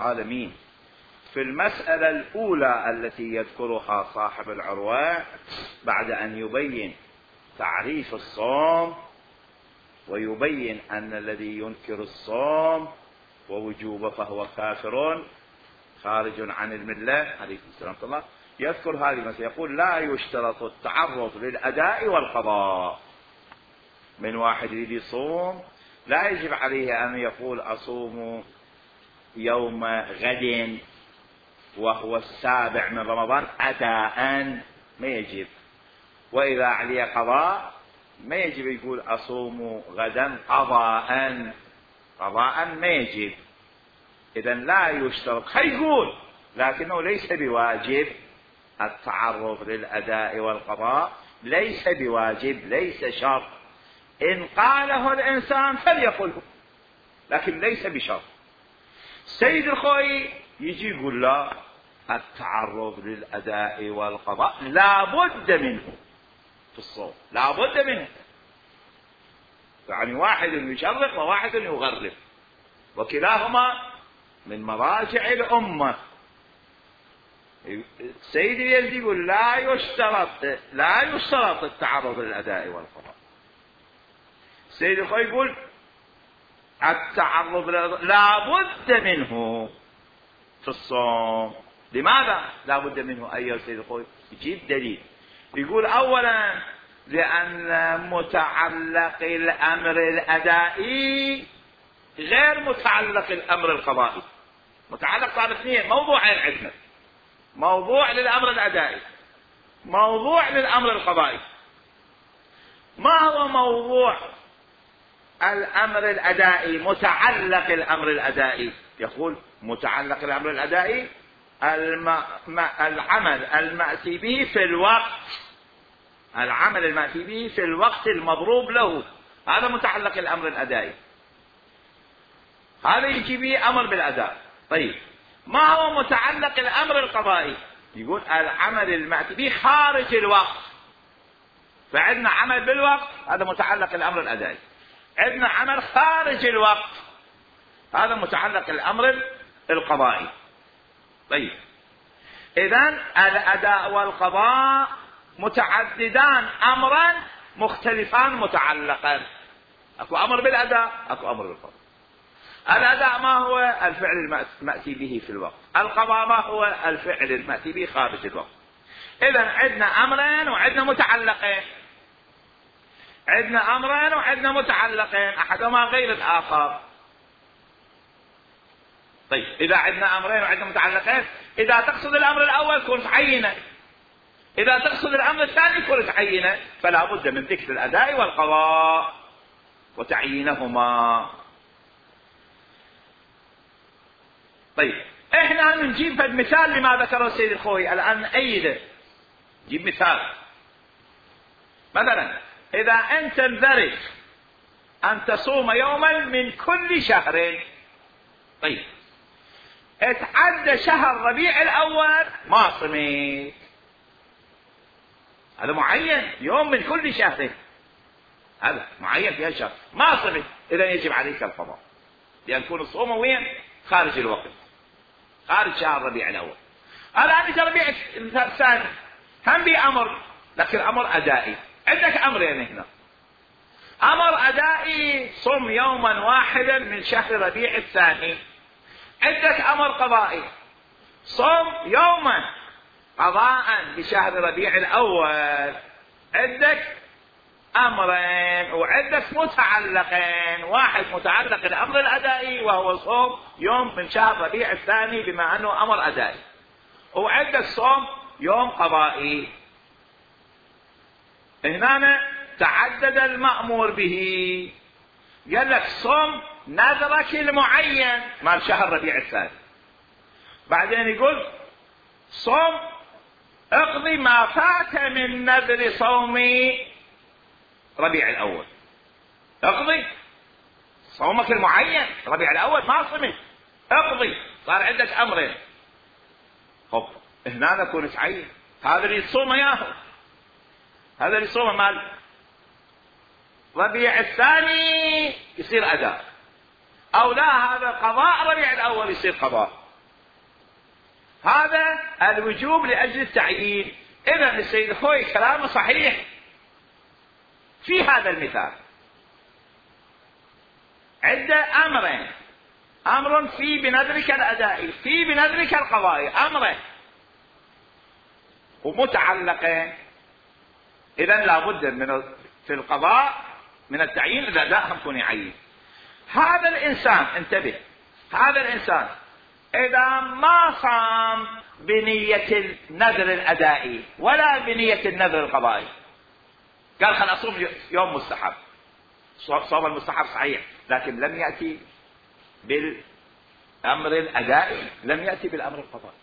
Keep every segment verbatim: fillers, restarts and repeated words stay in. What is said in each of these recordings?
العالمين. في المسألة الأولى التي يذكرها صاحب العروة بعد أن يبين تعريف الصوم ويبين أن الذي ينكر الصوم ووجوبه فهو كافر خارج عن الملة عليه السلام الله، يذكر هذه المسألة يقول: لا يشترط التعرض للأداء والقضاء. من واحد يريد يصوم لا يجب عليه أن يقول أصوم يوم غد وهو السابع من رمضان أداء، ما يجب. وإذا عليه قضاء ما يجب يقول أصوم غدا قضاء، قضاء ما يجب. إذن لا يشترط، خيقول لكنه ليس بواجب التعرض للأداء والقضاء، ليس بواجب، ليس شرط. إن قاله الإنسان فليقله، لكن ليس بشرط. سيد الخوي يجي يقول لا، التعرض للأداء والقضاء لا بد منه في الصوم، لا بد منه. يعني واحد يشرق وواحد يغرب، وكلاهما من مراجع الأمة. السيد يزيد يقول لا يشترط لا يشترط التعرض للأداء والقضاء. السيد الخوي يقول التعرض لا بد منه في الصوم. لماذا لا بد منه أيها السيد الخوي؟ يجيب دليل. يقول أولا لأن متعلق الأمر الأدائي غير متعلق الأمر القضائي. متعلق صار اثنين، موضوعين عندنا: موضوع للأمر الأدائي، موضوع للأمر القضائي. ما هو موضوع الأمر الأدائي؟ متعلق الأمر الأدائي. يقول متعلق الأمر الأدائي الم... العمل المأتي به في الوقت، العمل المأتي به في الوقت المضروب له، هذا متعلق الأمر الأدائي، هذا يجي به أمر بالأداء. طيب ما هو متعلق الأمر القضائي؟ يقول العمل المأتي به خارج الوقت. فعندنا عمل بالوقت، هذا متعلق الأمر الأدائي. عندنا عمل خارج الوقت، هذا متعلق الأمر القضائي. طيب إذن الأداء والقضاء متعددان، أمران مختلفان متعلقان. أكو أمر بالأداء، أكو أمر بالقضاء. الأداء ما هو؟ الفعل المأتي به في الوقت. القضاء ما هو؟ الفعل المأتي به خارج الوقت. إذن عندنا أمرين وعندنا متعلقين، عندنا أمرين وعندنا متعلقين، أحدهما غير الآخر. طيب إذا عندنا أمرين وعندنا متعلقين، إذا تقصد الأمر الأول كن تعينه، إذا تقصد الأمر الثاني كن تعينه، فلا بد من ذكر الأداء والقضاء وتعيينهما. طيب إحنا نجيب مثال لما ذكره السيد الخوي الآن نأيده. نجيب مثال، مثلا إذا أنت انذرت أن تصوم يوما من كل شهر، طيب اتعدى شهر ربيع الأول ما صمت، هذا معين، يوم من كل شهر، هذا معين في هالشهر ما صمت، إذا يجب عليك القضاء، لأن يكون الصوم وين؟ خارج الوقت، خارج شهر ربيع الأول. الآن ربيع الثاني هم بأمر، لكن أمر أدائي. عندك أمرين هنا: أمر أدائي صم يوما واحدا من شهر ربيع الثاني. عندك أمر قضائي صم يوما قضاء بشهر ربيع الأول. عندك أمرين وعندك متعلقين: واحد متعلق الأمر الأدائي وهو صوم يوم من شهر ربيع الثاني بما أنه أمر أدائي، وعندك صوم يوم قضائي. هنا تعدد المأمور به، قال لك صوم نذرك المعين مال شهر ربيع الثاني، بعدين يقول صوم اقضي ما فات من نذر صوم ربيع الأول. اقضي صومك المعين ربيع الأول ما صمت، اقضي. صار عندك أمرين. خب هنا نكون تعين هذا اللي يصوم ياهو، هذا اللي يصوم مال ربيع الثاني يصير أداء، أو لا هذا قضاء ربيع الأول يصير قضاء. هذا الوجوب لأجل التعيين. إذا السيد الخوئي كلامه صحيح في هذا المثال. عدة أمرين، أمر في بنذرك الأدائي، في بنذرك القضائي، أمرين ومتعلقين. إذا لابد من في القضاء من التعيين الأداء هم يكون يعين. هذا الإنسان انتبه، هذا الإنسان إذا ما صام بنية النذر الأدائي ولا بنية النذر القضائي، قال خل أصوم يوم مستحب، صوم المستحب صحيح لكن لم يأتي بالأمر الأدائي، لم يأتي بالأمر القضائي،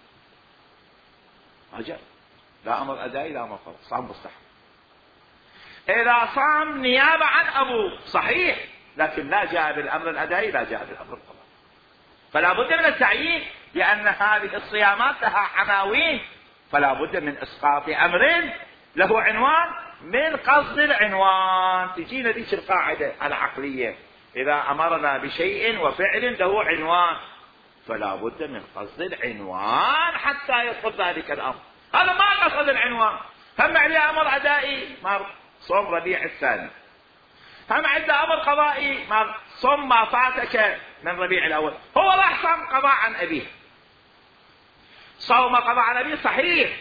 أجل لا أمر أدائي لا أمر قضائي، صام مستحب. إذا صام نيابة عن أبوه صحيح لكن لا جاء بالأمر الأدائي لا جاء بالأمر القضائي، فلا بد من التعيين، لأن هذه الصيامات لها عناوين، فلا بد من إسقاط أمر له عنوان من قصد العنوان. تجينا ذيك القاعدة العقلية، إذا أمرنا بشيء وفعل له عنوان فلا بد من قصد العنوان حتى يصل ذلك الأمر. هذا ما قصد العنوان، هم عليه أمر أدائي مر صوم ربيع الثاني، هم عنده أمر قضائي مر صوم ما فاتك من ربيع الأول. هو راح صام قضاء عن أبيه، صوم قضاء عن أبيه صحيح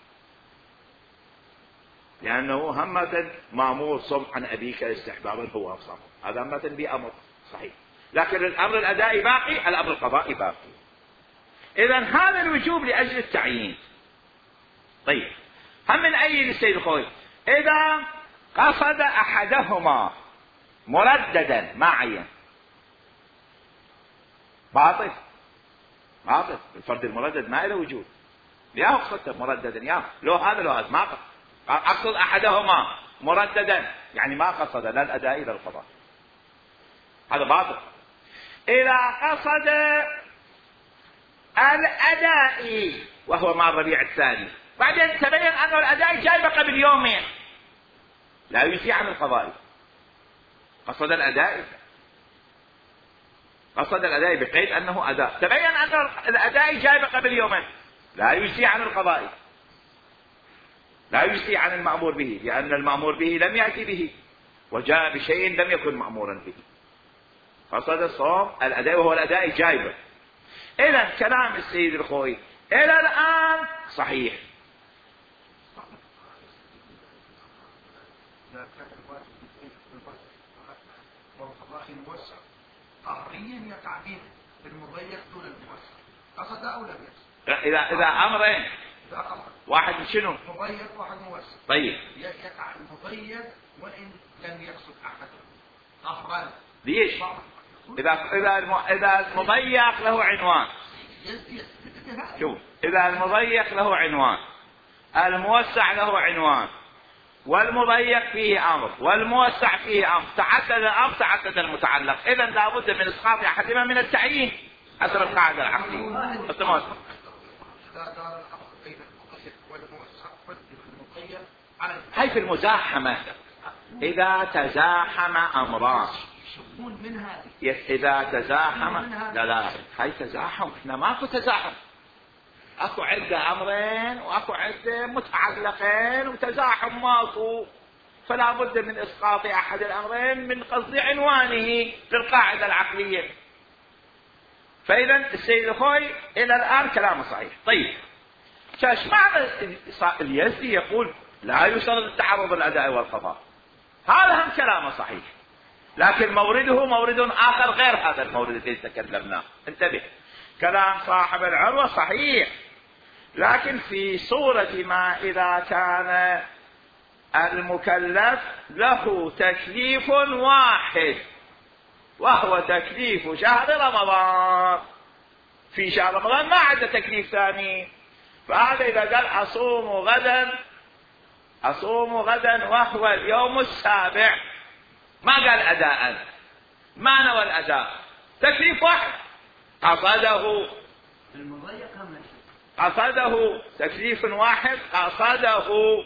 لأنه همة مأمور صوم عن أبيك استحبابا هو صام، هذا همة بأمر صحيح، لكن الأمر الأدائي باقي، الأمر القضائي باقي. إذا هذا الوجوب لأجل التعيين. طيب هم من أي للسيد الخوئي؟ إذا قصد أحدهما مرددا ما عين باطل، باطل. الفرد المردد ما له وجود، يا قصد مرددا يا لو هذا لو هذا ما قصد، أقصد أحدهما مرددا يعني ما قصد لا الأداء لا القضاء، هذا باطل. إذا قصد الأداء وهو مع الربيع الثاني بعدين تبين أن الأداء جاي قبل يومين لا يجزي عن القضاء، قصد الأداء، قصد الأداء بقيد أنه أداء، تبين أن الأداء جاي قبل يومين لا يجزي عن القضاء، لا يجزي عن المأمور به، لأن المأمور به لم يأتي به وجاء بشيء لم يكن مأمورا به، قصد الصوم الأداء وهو الأداء جايبه. إذا كلام السيد الخوئي إلى الآن صحيح. الموسع قهريا يقع به بالمضيق دون الموسع، قصد أو لم يقصد؟ إذا إذا أمرين واحد شنو؟ مضيق واحد موسع. طيب يقع المضيق وإن لم يقصد أحدهم قهرا. ليش؟ إذا إذا إذا المضيق له عنوان، شوف إذا المضيق له عنوان، الموسع له عنوان، والمضيق فيه أمر والموسع فيه أمر، تعدد الأمر تعدد المتعلق، إذا لابد من إسقاط أحدهما من التعيين حسب القاعدة العقلية. هاي في المزاحمة إذا تزاحم أمران، إذا تزاحم لا لا هاي تزاحم، إحنا ماكو تزاحم، اكو عدة امرين واكو عدة متعلقين وتزاحم ماكو، فلا بد من اسقاط احد الامرين من قصد عنوانه للقاعدة العقلية. فاذا السيد الخوئي الى الان كلامه صحيح. طيب ايش معنى اليزدي يقول لا يشترط التعرض الاداء والقضاء؟ هذا هم كلامه صحيح، لكن مورده مورد اخر غير هذا المورد الذي تكلمناه. انتبه، كلام صاحب العروة صحيح، لكن في صورة ما إذا كان المكلف له تكليف واحد وهو تكليف شهر رمضان، في شهر رمضان ما عنده تكليف ثاني، فهذا إذا قال أصوم غدا أصوم غدا وهو اليوم السابع ما قال أداء، ما نوى الأداء، تكليف واحد قصده قصده تكليف واحد قصده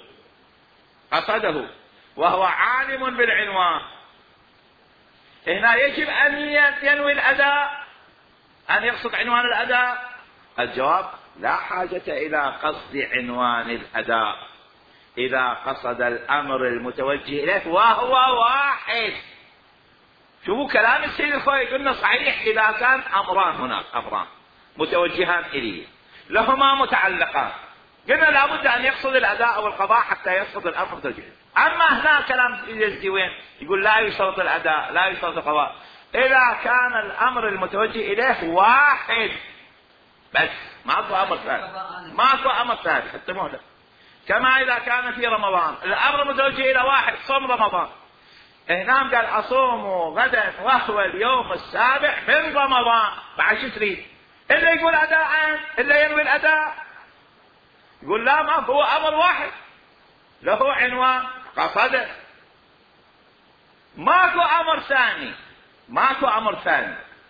قصده وهو عالم بالعنوان. هنا يجب أن ينوي الأداء، أن يقصد عنوان الأداء. الجواب لا حاجة إلى قصد عنوان الأداء إذا قصد الأمر المتوجه إليه وهو واحد. شوفوا كلام السيد الخوئي، قلنا صحيح إذا كان أمران، هناك أمران متوجهان إليه لهما متعلقان، قلنا لابد أن يقصد الأداء والقضاء حتى يقصد الأمر المتوجه. أما هنا كلام يزدي وين؟ يقول لا يشترط الأداء لا يشترط القضاء إذا كان الأمر المتوجه إليه واحد بس، ماكو أمر ثاني، ماكو أمر ثاني حتى مهلة. كما إذا كان في رمضان الأمر المتوجه إلى واحد، صوم رمضان، هنا قال أصوم غدا وهو اليوم السابع من رمضان، بعد شو تريد؟ إلا يقول أداء، إلا ينوي الأداء، يقول لا ما هو أمر واحد له عنوان قصده، ماكو أمر ثاني، ماكو أمر ثاني،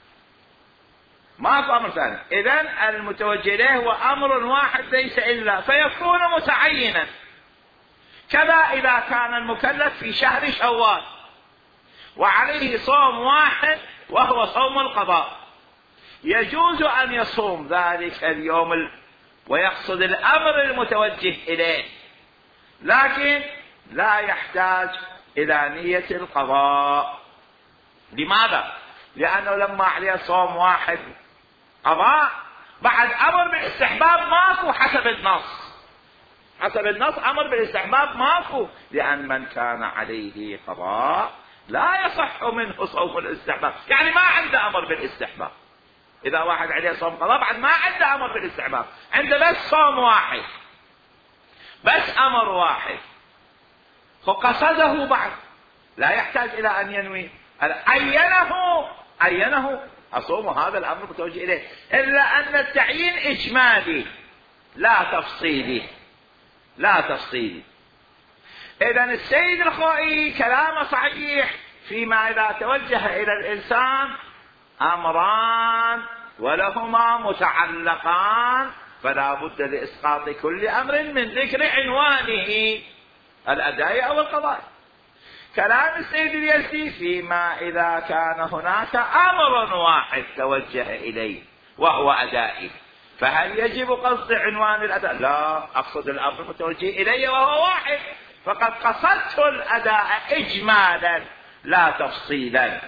ماكو أمر ثاني. إذن المتوجه إليه هو أمر واحد ليس إلا، فيكون متعينا. كذا إذا كان المكلف في شهر شوال وعليه صوم واحد وهو صوم القضاء، يجوز أن يصوم ذلك اليوم ال... ويقصد الأمر المتوجه إليه، لكن لا يحتاج إلى نية القضاء. لماذا؟ لأنه لما عليه صوم واحد قضاء بعد أمر بالاستحباب ماكو حسب النص، حسب النص أمر بالاستحباب ماكو، لأن من كان عليه قضاء لا يصح منه صوم الاستحباب، يعني ما عنده أمر بالاستحباب. إذا واحد عليه صوم قضاء بعد ما عنده أمر بالاستحباب، عنده بس صوم واحد، بس أمر واحد، فقصده بعد لا يحتاج إلى أن ينوي، عينه عينه أصوم هذا الأمر متوجه إليه، إلا أن التعيين إجمالي لا تفصيلي، لا تفصيلي. إذن السيد الخوئي كلامه صحيح فيما إذا توجه إلى الإنسان أمران ولهما متعلقان فلا بد لإسقاط كل أمر من ذكر عنوانه الأداء أو القضاء. كلام السيد اليزدي فيما إذا كان هناك أمر واحد توجه إليه وهو أدائي، فهل يجب قصد عنوان الأداء؟ لا، أقصد الأمر المتوجه إلي وهو واحد، فقد قصدت الأداء إجمالا لا تفصيلا.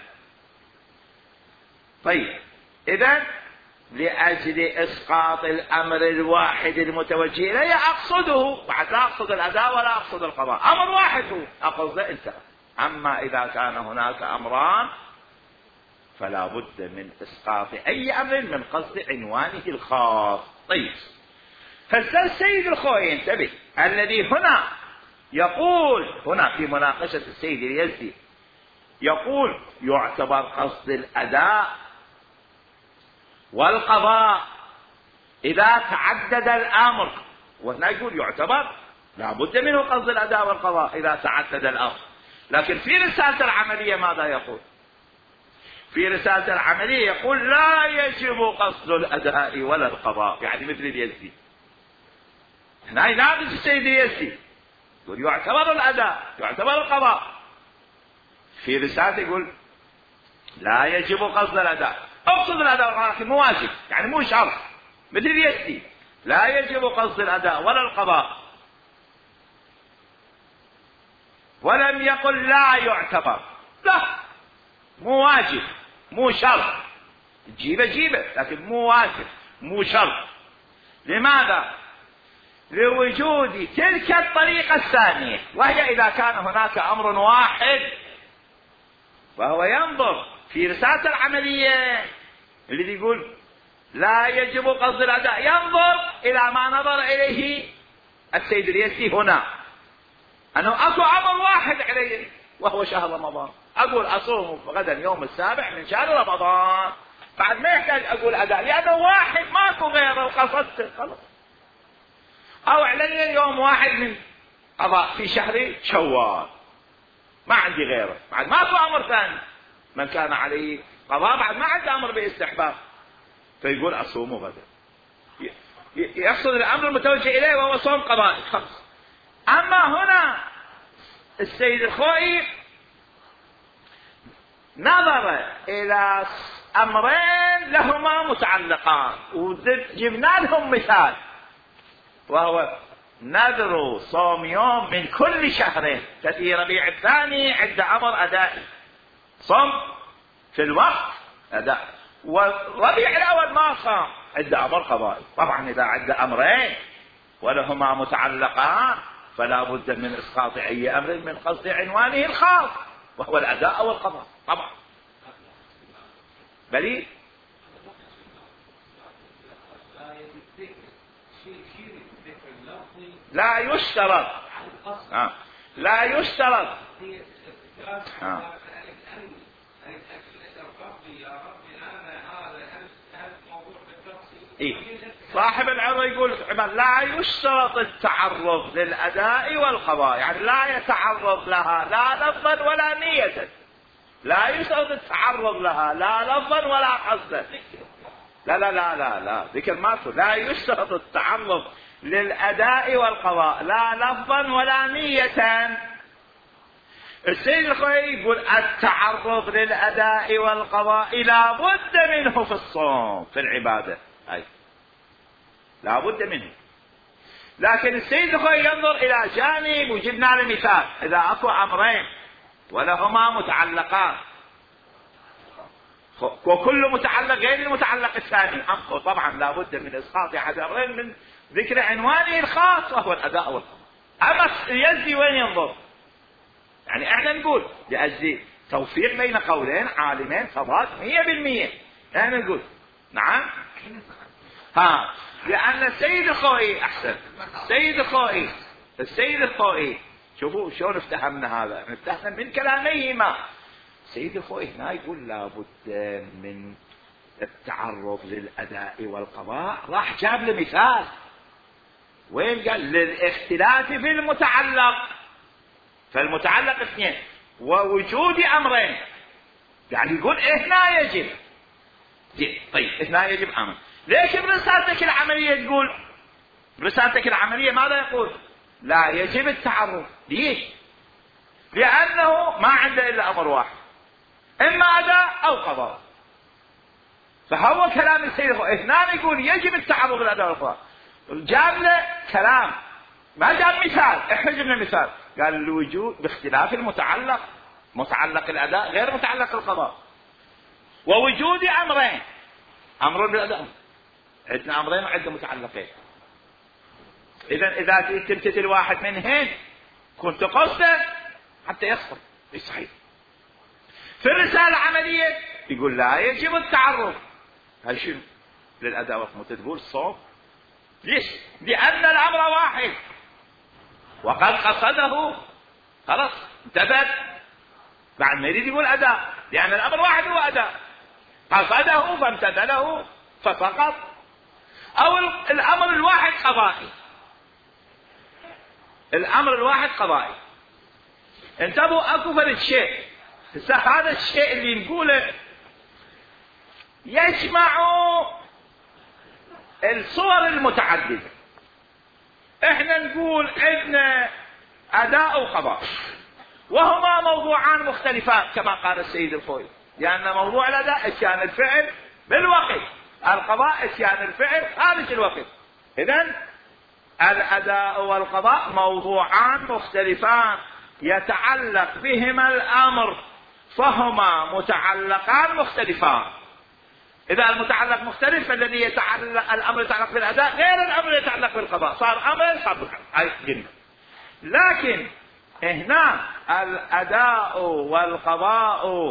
طيب، إذن لأجل إسقاط الأمر الواحد المتوجه إلي أقصده، بعد لا أقصد الأداء ولا أقصد القضاء، أمر واحد هو أقصده انتهى. أما إذا كان هناك أمران فلا بد من إسقاط أي أمر من قصد عنوانه الخاص. طيب، فالسيد الخوئي انتبه، الذي هنا يقول هنا في مناقشة السيد اليزدي يقول يعتبر قصد الأداء والقضاء إذا تعدد الأمر، وهنا يقول يعتبر لا بد منه قصد الأداء والقضاء إذا تعدد الأمر. لكن في رسالة العملية ماذا يقول؟ في رسالة العملية يقول لا يجب قصد الأداء ولا القضاء، يعني مثل اليزدي. هنا يناقش السيد اليزدي يقول يعتبر الأداء يعتبر القضاء، في رسالة يقول لا يجب قصد الأداء، اقصد الأداء لكن مو واجب، يعني مو شرط، مثل اليزدي لا يجب قصد الأداء ولا القضاء، ولم يقل لا يعتبر، لا، مو واجب مو شرط، جيبه جيبه لكن مو واجب مو شرط. لماذا؟ لوجود تلك الطريقة الثانية، وهي إذا كان هناك أمر واحد، وهو ينظر في رسالة العملية الذي يقول لا يجب قصد الأداء، ينظر إلى ما نظر إليه السيد اليزدي هنا، أنه أكو أمر واحد عليه وهو شهر رمضان، أقول أصوم غدا يوم السابع من شهر رمضان، بعد ما يحتاج أقول أداء لأنه واحد ماكو غيره وقصدته خلاص. أو علي يوم واحد من قضاء في شهر شوال ما عندي غيره، بعد ماكو أمر ثاني، من كان عليه قضاء بعد ما عنده أمر بالاستحباب فيقول أصوم غدا، يقصد الأمر المتوجه إليه وهو صوم قضائي خلاص. أما هنا السيد الخوئي نظر إلى أمرين لهما متعلقان، وجبنا لهم مثال وهو نذر صوم يوم من كل شهرين. في ربيع الثاني عند أمر أدائي، صوم في الوقت أداء، وربيع الأول ما صام عند أمر قضائي. طبعا إذا عند أمرين ولهما متعلقان فلا بد من إسقاط أي أمر من قصد عنوانه الخاص وهو الأداء والقضاء. طبعا بلي لا يشترط آه. لا يشترط آه. إيه؟ صاحب العروة يقول لا يشترط التعرض للأداء والقضاء، يعني لا يتعرض لها لا لفظا ولا نية، لا يشترط التعرض لها لا لفظا ولا قصدا. لا لا لا لا لا ذكر ما لا يشترط التعرض للأداء والقضاء لا لفظا ولا نية. السيد الخوئي يقول التعرض للأداء والقضاء لا بد منه في الصوم في العبادة، أي لا بد منه. لكن السيد الخوئي ينظر إلى جانب، وجبنا له مثال إذا أكو أمرين ولهما متعلقان وكل متعلق غير المتعلق الثاني، طبعا لا بد من إسقاط أحد الأمرين من ذكر عنوانه الخاص وهو الأداء والقضاء. أما يزي وين ينظر؟ يعني احنا نقول لأجل توفيق بين قولين عالمين فضات مية بالمية، احنا نقول نعم ها، لأن السيد الخوئي أحسن السيد الخوئي السيد الخوئي شوفوا شلون افتهمنا هذا، افتهمنا من كلاميهما. السيد الخوئي هنا يقول لابد من التعرض للأداء والقضاء، راح جاب له مثال وين قال للاختلاف في المتعلق، فالمتعلق اثنين ووجود أمرين، يعني يقول هنا يجب. طيب هنا يجب أمر، ليش برسالتك العملية تقول برسالتك العملية ماذا يقول؟ لا يجب التعرض. ليش؟ لأنه ما عنده إلا أمر واحد، إما أداء أو قضاء. فهو كلام السيد هنا يقول يجب التعرض للأداء والقضاء، جاب له كلام ما جاب مثال. احنا جبنا مثال قال الوجود باختلاف المتعلق، متعلق الأداء غير متعلق القضاء، ووجود أمرين، أمر بالأداء عندنا أمرين وعندنا متعلقين. إذا إذا تمتثل واحد منهن كنت قصده حتى يصفر صحيح. في الرسالة العملية يقول لا يجب التعرض. هل شنو للأداء والقضاء؟ تقول الصوم. ليش؟ لأن الأمر واحد وقد قصده خلاص انتبه، بعد ما يريد يقول أداء، لأن الأمر واحد هو أداء، قصده فامتثله فسقط. أو الأمر الواحد قضائي، الأمر الواحد قضائي. انتبهوا أكو فرق شيء، هذا الشيء اللي نقوله يجمع الصور المتعددة. احنا نقول عندنا أداء وقضاء وهما موضوعان مختلفان كما قال السيد الخوئي، لأن موضوع الأداء اتيان الفعل بالوقت، القضاء اتيان الفعل خارج الوقت. إذن الأداء والقضاء موضوعان مختلفان يتعلق بهما الأمر، فهما متعلقان مختلفان. إذا المتعلق مختلف فالذي يتعلق الأمر يتعلق بالأداء غير الأمر يتعلق بالقضاء، صار أمر صار جنة. لكن هنا الأداء والقضاء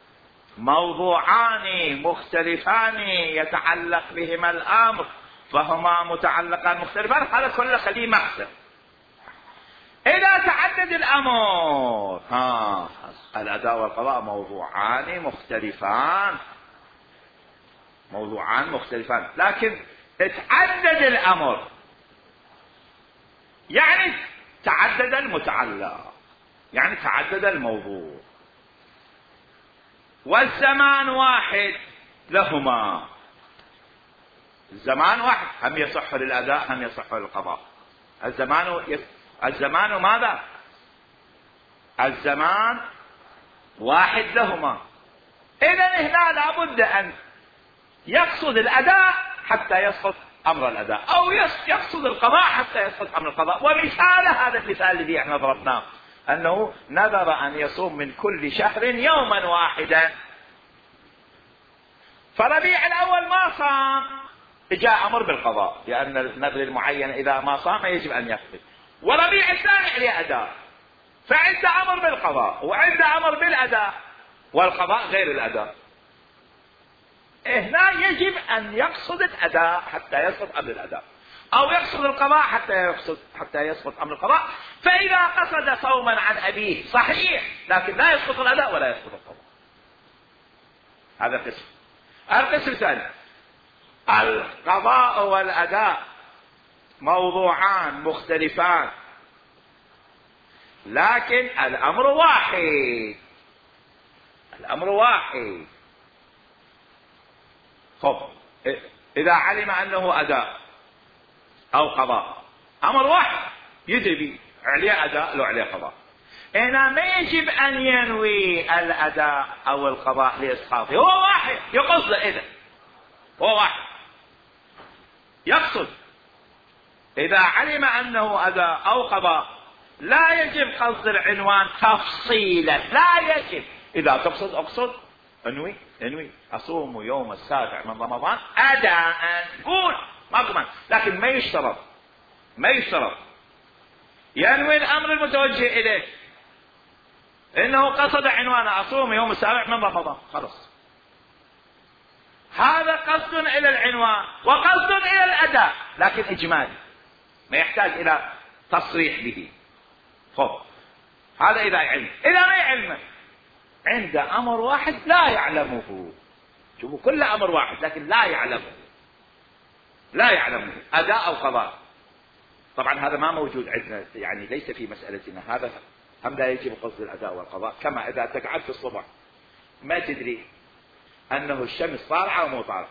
موضوعان مختلفان يتعلق بهما الأمر فهما متعلقان مختلفان، هذا كله خليه محسن. إذا تعدد الأمر ها الأداء والقضاء موضوعان مختلفان موضوعان مختلفان لكن تعدد الأمر، يعني تعدد المتعلق، يعني تعدد الموضوع، والزمان واحد لهما. الزمان واحد، هم يصح للأداء هم يصح للقضاء. الزمان يص... الزمان ماذا؟ الزمان واحد لهما. إذن هنا لابد أن يقصد الأداء حتى يسقط أمر الأداء، أو يقصد القضاء حتى يسقط أمر القضاء. ومثال هذا المثال الذي احنا ضربناه أنه نذر أن يصوم من كل شهر يوما واحدا، فربيع الأول ما صام، جاء أمر بالقضاء لأن النذر المعين إذا ما صام يجب أن يقضي، وربيع الثاني عليه أداء، فعند أمر بالقضاء وعند أمر بالأداء، والقضاء غير الأداء. هنا يجب أن يقصد الأداء حتى يسقط أمر الأداء، أو يقصد القضاء حتى يقصد حتى يسقط أمر القضاء. فإذا قصد صوما عن أبيه صحيح، لكن لا يسقط الأداء ولا يسقط القضاء. هذا قسم. القسم الثاني، القضاء والأداء موضوعان مختلفان، لكن الأمر واحد. الأمر واحد. خب إذا علم أنه أداء أو قضاء، أمر واحد يدري عليه أداء لو عليه قضاء، هنا ما يجب أن ينوي الأداء أو القضاء لإسقاطه، هو واحد يقصد. إذا هو واحد يقصد، إذا علم أنه أداء أو قضاء لا يجب قصد العنوان تفصيلا، لا يجب. إذا تقصد أقصد انوي انوي اصوم يوم السابع من رمضان اداء، قول ما كمان، لكن ما يشترط ما يشترط ينوي الامر المتوجه اليه انه قصد عنوان اصوم يوم السابع من رمضان، خلاص هذا قصد الى العنوان وقصد الى الاداء، لكن اجمالي ما يحتاج الى تصريح به. خب هذا اذا علم. اذا ما يعلم عند أمر واحد لا يعلمه، شوفوا كل أمر واحد لكن لا يعلمه، لا يعلمه أداء أو قضاء. طبعا هذا ما موجود عندنا، يعني ليس في مسألتنا هذا، هم لا يجب قصد الأداء والقضاء. كما إذا تقعد في الصبح ما تدري أنه الشمس طالعة أو مو طالعة،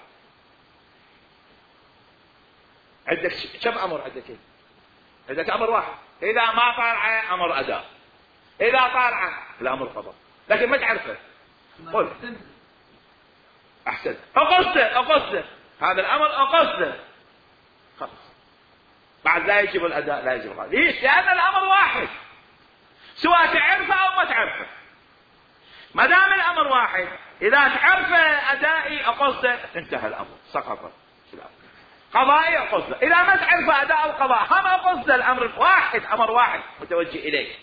عندك كم أمر؟ عندك عندك أمر واحد، إذا ما طالعة أمر أداء، إذا طالعة الأمر قضاء، لكن ما تعرفه. قل أحسن، أقصده أقصده هذا الأمر أقصده، خلاص بعد لا يجب الأداء لا يجب القضاء. ليش؟ لأن الأمر واحد، سواء تعرفه أو ما تعرفه. ما دام الأمر واحد، إذا تعرفه أدائي أقصده انتهى الأمر، سقط قضائي أقصده. إذا ما تعرفه أداء أو قضاء هم أقصده، الأمر واحد، أمر واحد متوجه إليه.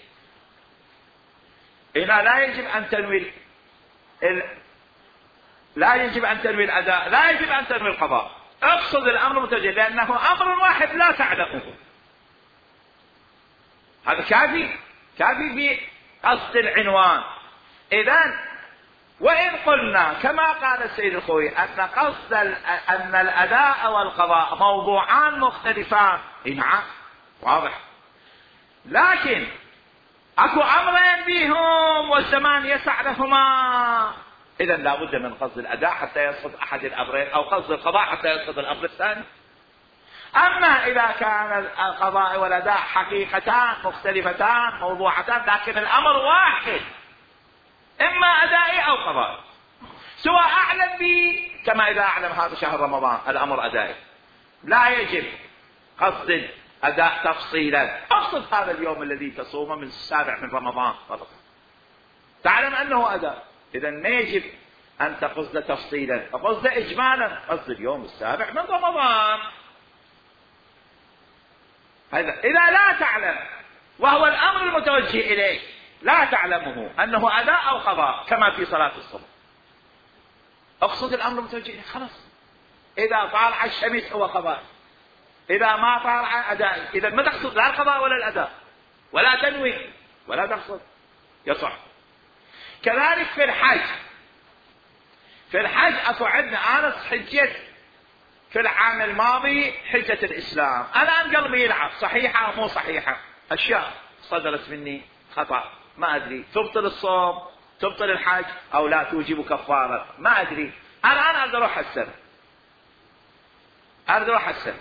هنا لا يجب أن تنوي ال... لا يجب أن تنوي الأداء، لا يجب أن تنوي القضاء، اقصد الأمر متوجه، لأنه أمر واحد لا تعلمه. هذا كافي كافي في قصد العنوان. إذن وإن قلنا كما قال السيد الخوي أن قصد ال... أن الأداء والقضاء موضوعان مختلفان، نعم واضح، لكن اكو امرين بيهم والزمان يسع لهما، اذا لا بد من قصد الاداء حتى يسقط احد الامرين، او قصد القضاء حتى يسقط الامر الثاني. اما اذا كان القضاء والاداء حقيقتان مختلفتان موضوعتان لكن الامر واحد، اما ادائي او قضائي، سواء اعلم به كما اذا اعلم هذا شهر رمضان الامر ادائي، لا يجب قصد أداء تفصيلا. أقصد هذا اليوم الذي تصوم من السابع من رمضان فقط، تعلم أنه أداء، إذا ما يجب أن تقصد تفصيلا، أقصد إجمالا، قصد اليوم السابع من رمضان. هذا إذا لا تعلم وهو الأمر المتوجه إليه لا تعلمه أنه أداء أو قضاء كما في صلاة الصبح، أقصد الأمر المتوجه إليه خلاص. إذا طالع الشمس هو قضاء، إذا ما طالع أداء، إذا ما تقصد لا القضاء ولا الأداء، ولا تنوي ولا تقصد، يصح. كذلك في الحج، في الحج أكو عندنا أنا حجيت في العام الماضي حجة الإسلام، الآن قلبي يلعب صحيحة أو مو صحيحة، أشياء صدرت مني خطأ ما أدري، تبطل الصوم تبطل الحج أو لا توجب كفارة ما أدري، الآن أريد أروح السنة أريد أروح السنة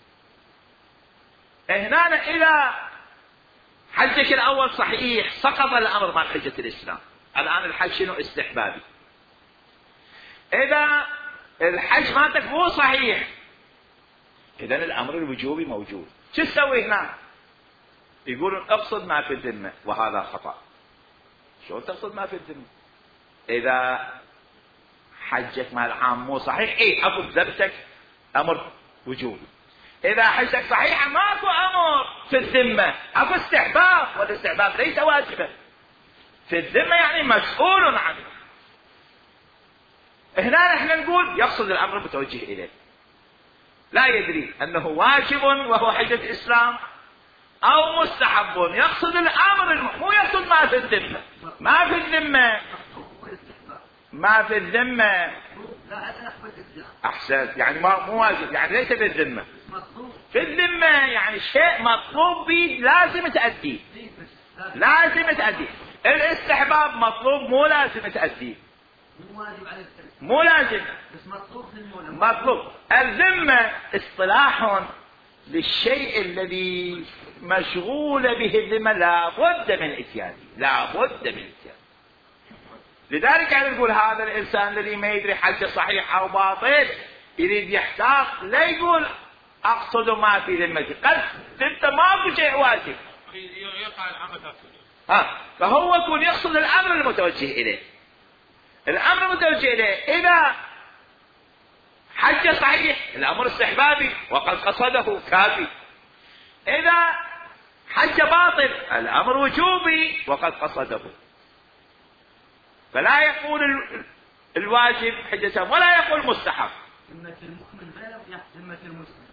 هنا إذا حجك الأول صحيح سقط الأمر مع حجة الإسلام، الآن الحج شنو؟ استحبابي. إذا الحج مالتك مو صحيح، إذن الأمر الوجوبي موجود. شو تسوي هنا؟ يقولون اقصد ما في الذمة، وهذا خطأ. شو تقصد ما في الذمة؟ إذا حجك مال عام مو صحيح، إيه أكو ذمتك أمر وجوبي. إذا حجك صحيح ماكو أمر في الذمة، أكو استحباب، والاستحباب ليس واجبا في الذمة، يعني مسؤول عنه. هنا نحن نقول يقصد الأمر المتوجه إليه، لا يدري أنه واجب وهو حجة الإسلام أو مستحب، يقصد الأمر الم... مو يقصد ما في الذمة. ما في الذمة ما في الذمة أحسن، يعني ما مو واجب، يعني ليس في الذمة. في الذمة يعني شيء مطلوب به لازم تأديه، لازم تأديه. الاستحباب مطلوب مو لازم تأديه، مو لازم مطلوب. الذمة اصطلاح للشيء الذي مشغول به الذمة لا بد من اتيانه، لا بد من اتيانه. لذلك يعني نقول هذا الإنسان الذي ما يدري حجه صحيح أو باطل يريد يحتاط، لا يقول أقصد ما في ذمتي، قد أنت ماكو شيء واجب، يقع العمل ها، فهو يكون يقصد الأمر المتوجه إليه. الأمر المتوجه إليه إذا حج صحيح الأمر استحبابي وقد قصده كافي، إذا حج باطل الأمر وجوبي وقد قصده. فلا يقول الواجب حجة ولا يقول مستحب. ذمة المؤمن غير ذمة المسلم،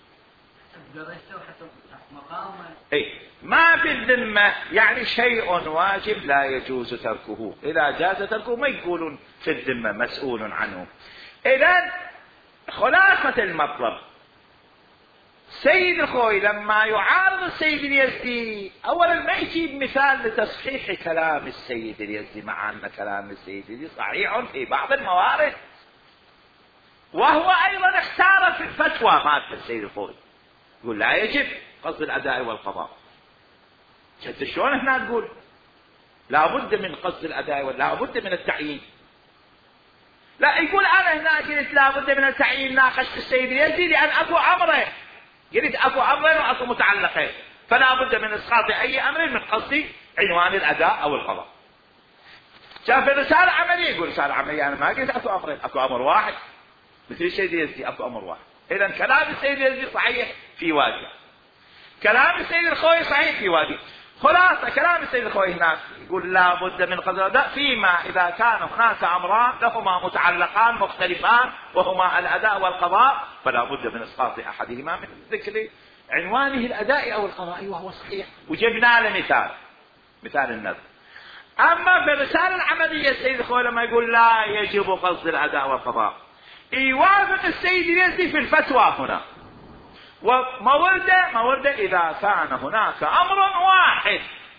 حتى مقام إيه ما في الذمة يعني شيء واجب لا يجوز تركه، إذا جاز تركه ما يقولون في الذمة مسؤول عنه. إذن خلاصة المطلب، سيد الخوي لما يعارض السيد اليزدي أولا ما يجيب مثال لتصحيح كلام السيد اليزدي، مع أن كلام السيد اليزدي صحيح في بعض الموارد، وهو أيضا اختار في الفتوى مالت السيد الخوي يقول لا يجب قصد الأداء والقضاء. شفت شلون هنا تقول لا بد من قصد الأداء ولا بد من التعيين؟ لا يقول أنا هنا قلت لا بد من التعيين، ناقشت السيد اليزدي لأن أكو أمره، قلت أكو أمرين وأكو متعلقين، فلا بد من إسقاط أي أمر من قصد عنوان الأداء أو القضاء. شاف الرسالة عملية يقول رسالة عملية أنا ما قلت أكو أمرين، أكو أمر واحد مثل السيد اليزدي أكو أمر واحد. إذا كلام السيد اليزدي صحيح في وادي، كلام السيد الخوي صحيح في وادي. خلاصة كلام السيد الخوي هناك يقول لا بد من قدر الأداء فيما إذا كان هناك أمران لهما متعلقان مختلفان وهما الأداء والقضاء، فلا بد من إسقاط أحدهما من ذكر عنوانه الأداء أو القضاء، وهو صحيح. وجبنا له مثال مثال النذر. أما في الرسالة العملية السيد الخوي لما يقول لا يجب قصد الأداء والقضاء، يوافق السيد اليزدي في الفتوى هنا، ومورده مورده إذا كان هناك أمر واحد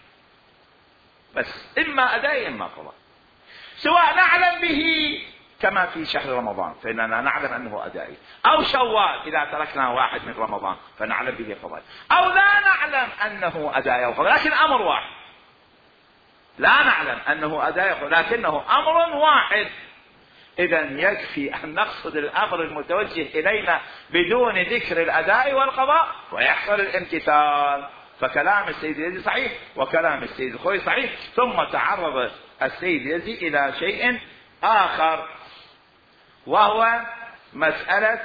بس إما أداء إما قضاء، سواء نعلم به كما في شهر رمضان فإننا نعلم أنه أدائي، أو شوال إذا تركنا واحد من رمضان فنعلم به قضاء، أو لا نعلم أنه أدائي أو قضاء لكن أمر واحد، لا نعلم أنه أدائي لكنه أمر واحد. إذن يكفي أن نقصد الأمر المتوجه إلينا بدون ذكر الأداء والقضاء ويحصل الامتثال. فكلام السيد اليزدي صحيح وكلام السيد الخوي صحيح. ثم تعرض السيد اليزدي إلى شيء آخر وهو مسألة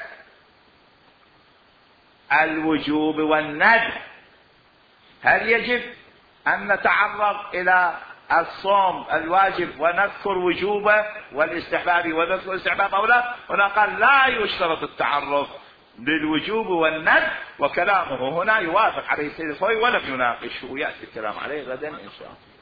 الوجوب والندب. هل يجب أن نتعرض إلى الصوم الواجب ونذكر وجوبه والاستحباب ونذكر الاستحباب أو لا؟ هنا قال لا يشترط التعرض للوجوب والندب، وكلامه هنا يوافق عليه السيد الخوي ولم يناقشه، ويأتي الكلام عليه غدا إن شاء الله.